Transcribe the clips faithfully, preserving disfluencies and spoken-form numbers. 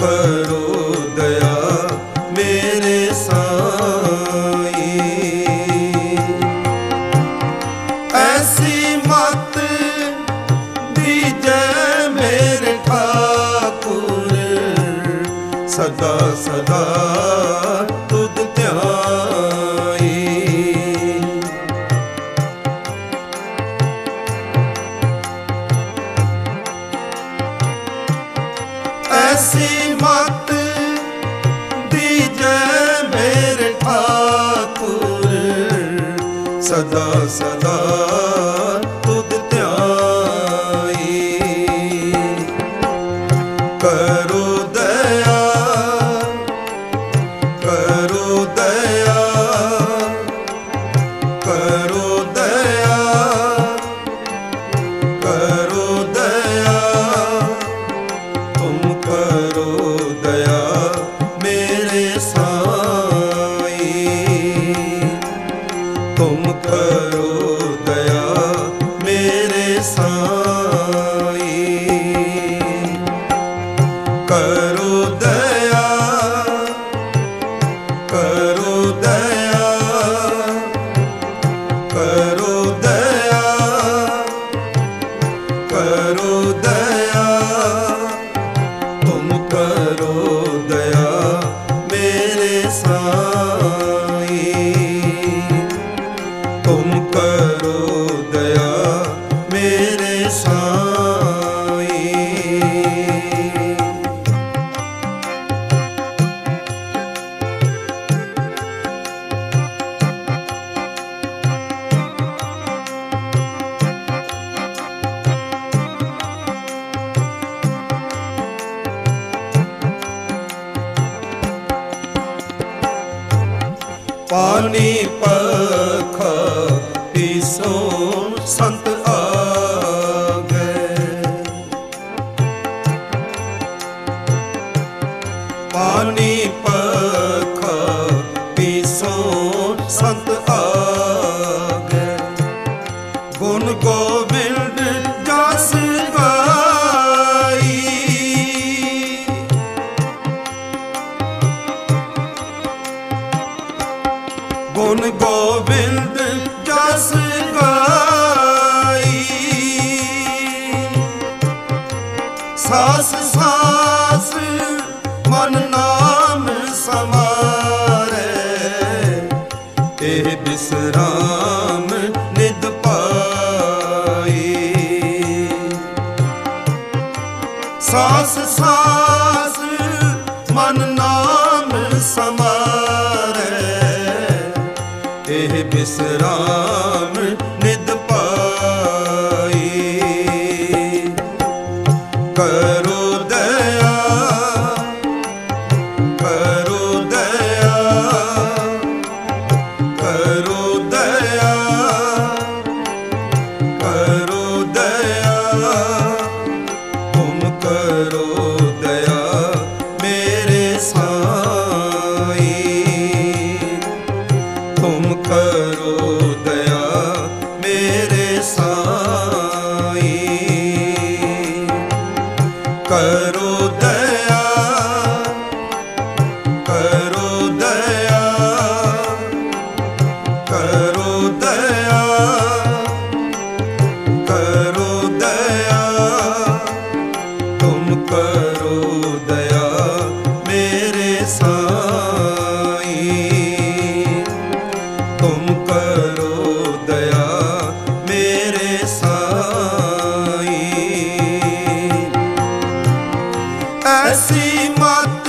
करो दया मेरे साई। ऐसी मत दीजै मेरे ठाकुर, सदा सदा तुध ध्याई। ऐसी मत दीजै मेरे ठाकुर, सदा सदा तुध ध्याई। करो दया करो दया करो दया करो दया, तुम करो दया मेरे साई। तुम करो दया मेरे साई। करो दया करो दया करो दया करो दया, तुम करो दया मेरे साई। तुम करो दया मेरे साई। पानी पख तीसो संत आगे, पानी पख तीसो संत आगे। गुण गोविंद जस गाई, गुण गोविंद जस गाई। सास सास मन नाम समारे, एह विश्राम निध पाई। सास सास मन नाम समारे, एह विश्राम निध पाई। करो दया करो दया करो दया करो दया, तुम करो दया मेरे साई। तुम करो दया मेरे साई। करो दया करो दया करो दया करो दया, तुम करो दया मेरे साई। तुम करो दया मेरे साई। ऐसी मत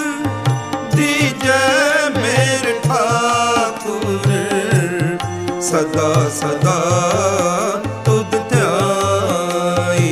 दीजै मेरे ठाकुर, सदा सदा तुध ध्याई।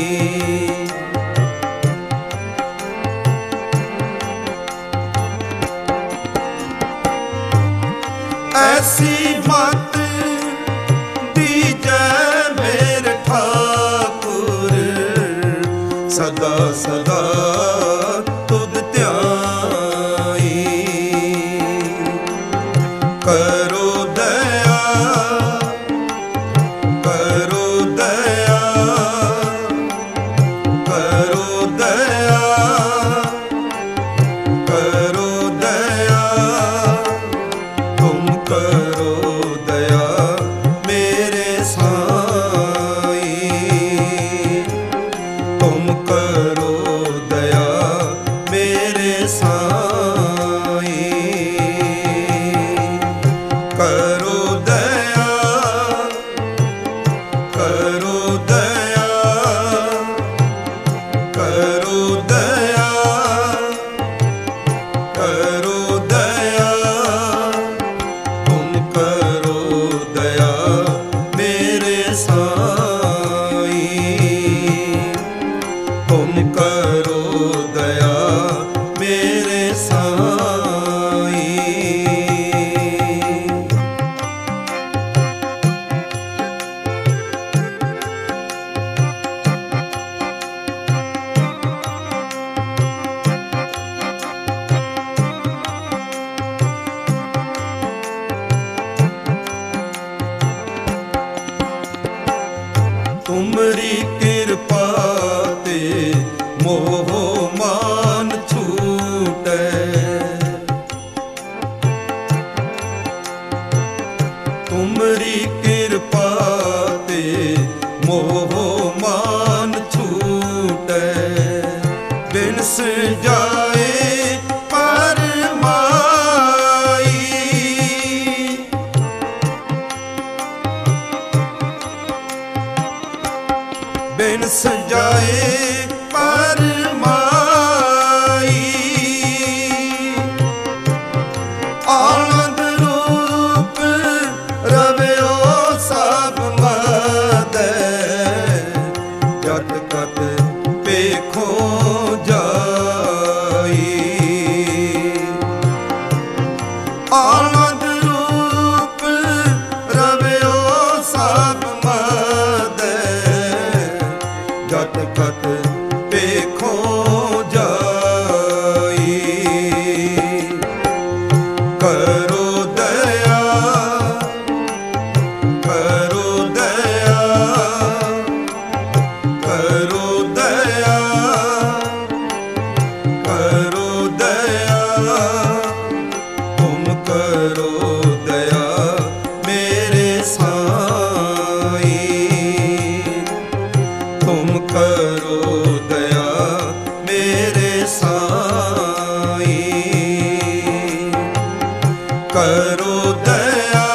ऐसी मत दीजै मेरे ठाकुर, सदा सदा तुध ध्याई। करो दया करो दया करो दया तुम करो दया मेरे साईं। तुमरी कृपा ते मोह मान छूटे, तुमरी कृपा ते मोह मान छूटे, बिन जाए परमाई, बिन सजाए परमाई, आनंद रूप रव्यो सब मदै, जट कत पेखो जाई, आनंद रूप रव्यो सब मदै, जट कत पेखो जाई। करो दया करो दया करो दया करो दया, तुम करो दया मेरे साईं। तुम करो दया मेरे साईं। करो दया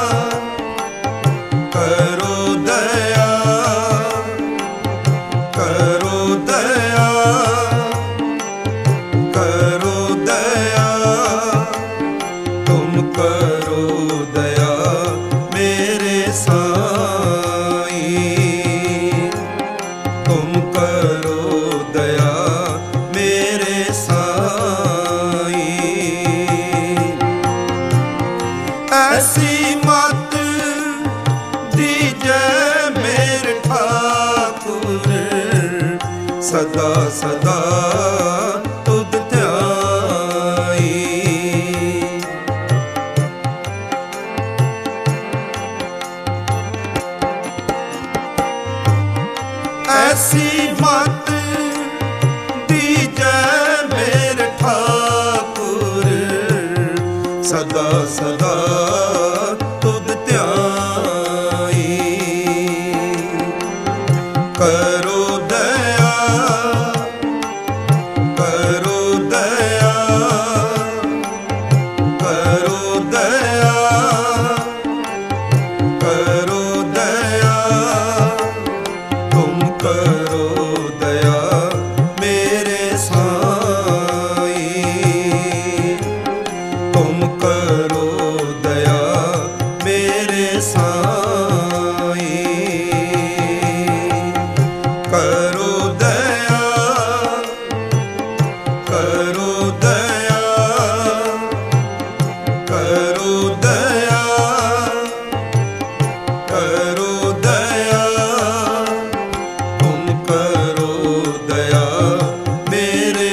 करो दया करो दया करो दया, तुम करो दया मेरे साईं। तुम करो दया मेरे साईं। ऐसी मत दीजै मेरे ठाकुर, सदा सदा तुध ध्याई। ऐसी मत दीजै मेरे ठाकुर, सदा सदा तुध ध्याई। करो दया करो दया करो दया करो दया, तुम करो दया मेरे साईं। तुम करो दया मेरे साईं। करो दया करो दया करो दया करो दया, तुम करो दया मेरे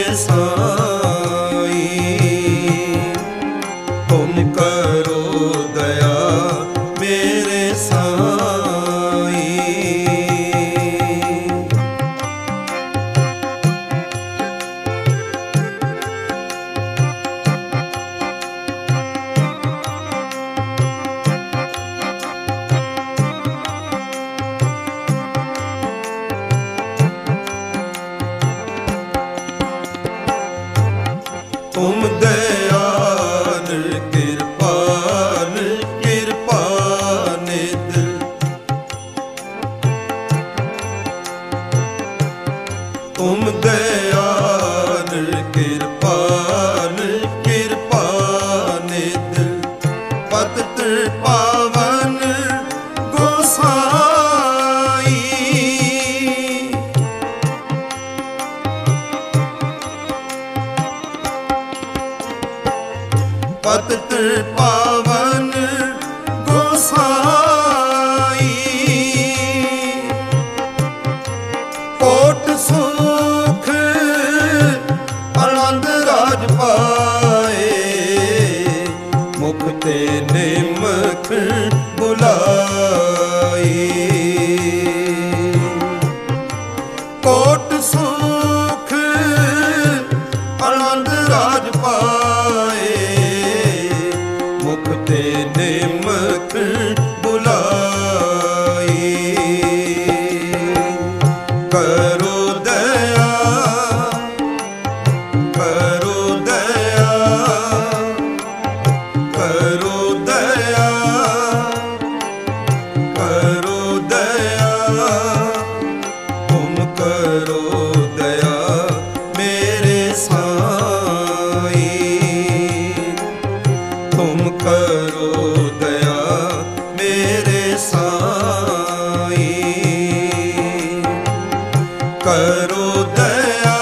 साईं। तुम करो दया मेरे साईं। तुम दयाल कृपाल कृपा निध, तुम दयाल कृपाल कृपा निध, पतित पावन गोसाई। पतित पावन गोसाई, कोट सुख आनंद राज पाए, मुख ते निमख बुलाई। कोट सुख आनंद राज पाए, मुख ते निमख बुलाई। करो दया करो दया करो दया करो दया, तुम करो दया मेरे साईं, तुम करो दया मेरे साईं। करो दया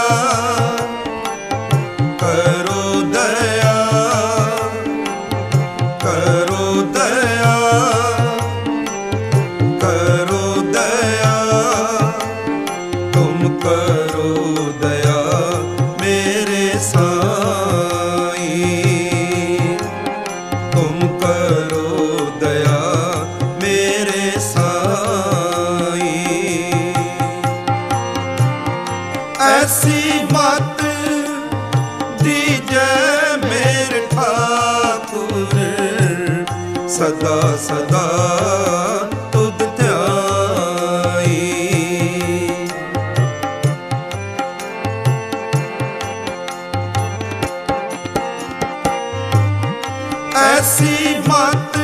करो दया करो दया करो दया, तुम करो दया मेरे साईं, तुम करो दया मेरे साईं। ऐसी मत दीजै मेरे ठाकुर, सदा सदा तुध ध्याई। ऐसी मत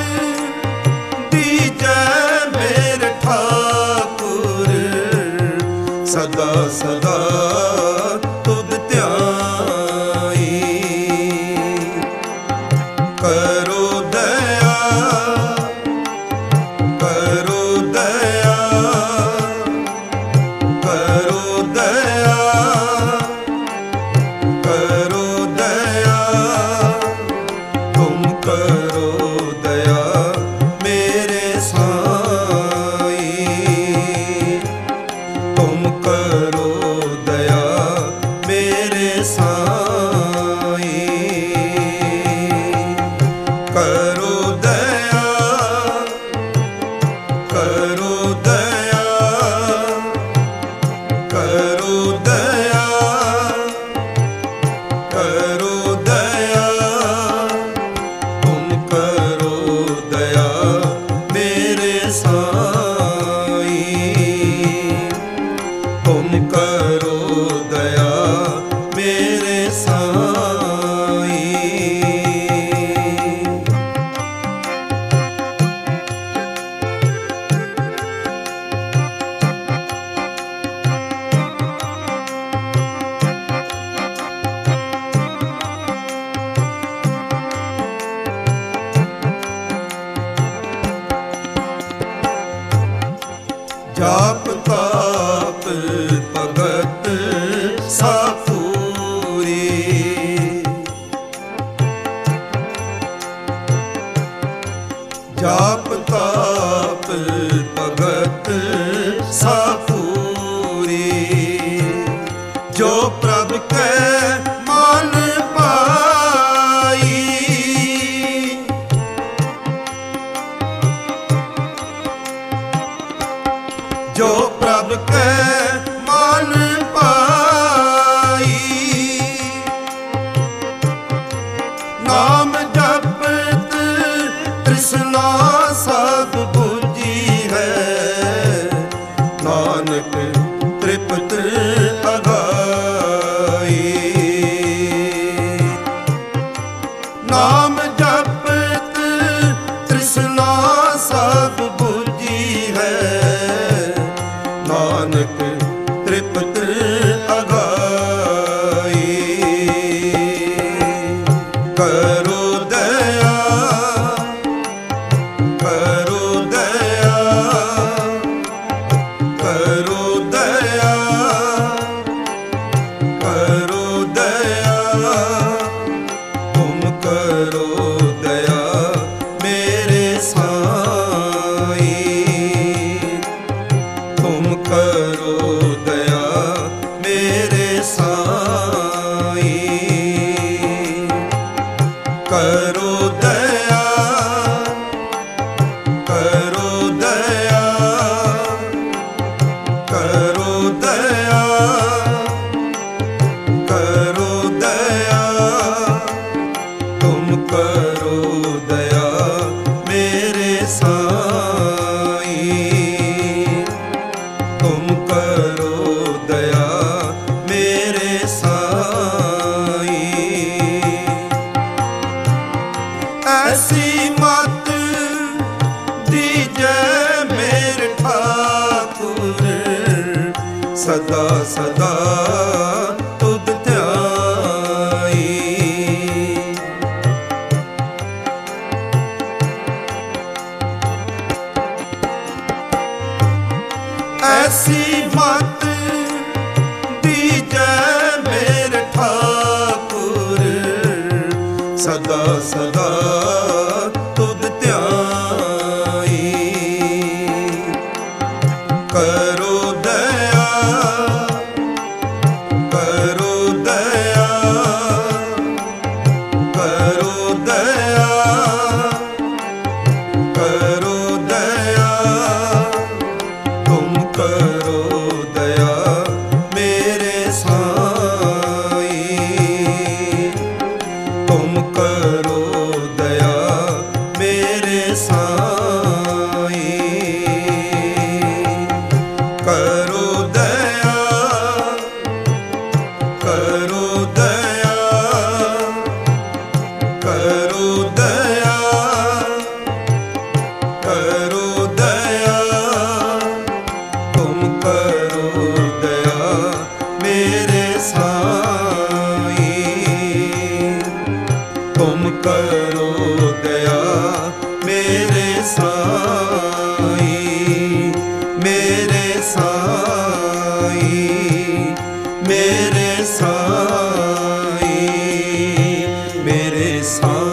दीजै मेरे ठाकुर, सदा सदा तुध ध्याई। करो दया करो दया करो दया करो दया, तुम करो दया मेरे साईं, तुम करो दया मेरे साईं। करो दया करो दया करो दया करो दया, तुम करो दया मेरे साईं, तुम करो दया मेरे साईं। जाप ताप भगत साई। करो दया करो दया करो दया करो दया तुम करो दया मेरे साई। तुम करो दया मेरे साई। ऐसी मत दीजै मेरे ठाकुर सदा सदा तुध ध्याई। ऐसी मत दीजै मेरे ठाकुर सदा सदा तुध ध्याई। करो दया करो दया करो दया करो दया तुम करो दया मेरे साई। तुम करो दया मेरे साई। करो दया करो दया करो दया करो दया तुम करो दया मेरे साई। तुम करो दया मेरे साई। मेरे साई मेरे साई मेरे साई।